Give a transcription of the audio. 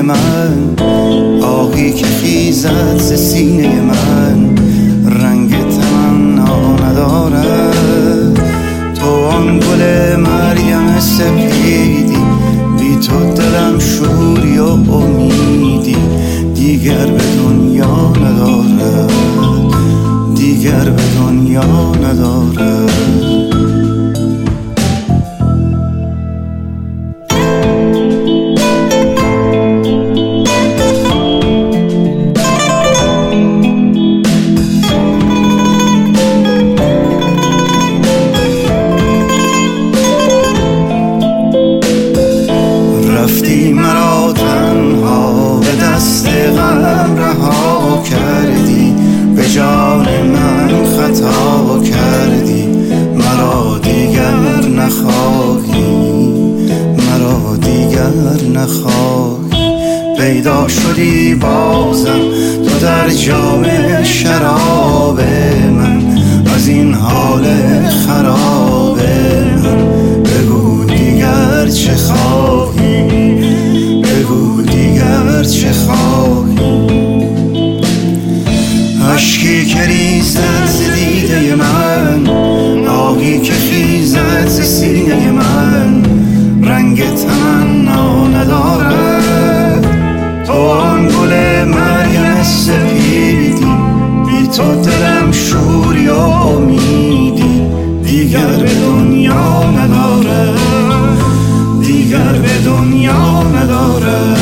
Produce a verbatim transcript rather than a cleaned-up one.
من، آهی که خیزد ز سینه من، رنگ تمنا ندارد. تو آن گل مریم سپیدی، بی تو دلم شوری و امیدی دیگر به دنیا ندارد، دیگر به دنیا ندارد. رفتی مرا تنها به دست غم رها کردی، به جان من خطا کردی. مرا دیگر نخواهی، مرا دیگر نخواهی. پیدا شدی بازم تو در جام شراب من، از این حال خراب من بگو دیگر چه خواهی، بگو دیگر چه خواهی. اشکی که ریزد ز دیده من، آهی که خیزد ز سینه من، رنگ تمنا ندارد. تو آن گل مریم سپیدی، بی تو دلم شوری و امیدی دیگر به دنیا ندارد، دیگر به دنیا ندارد.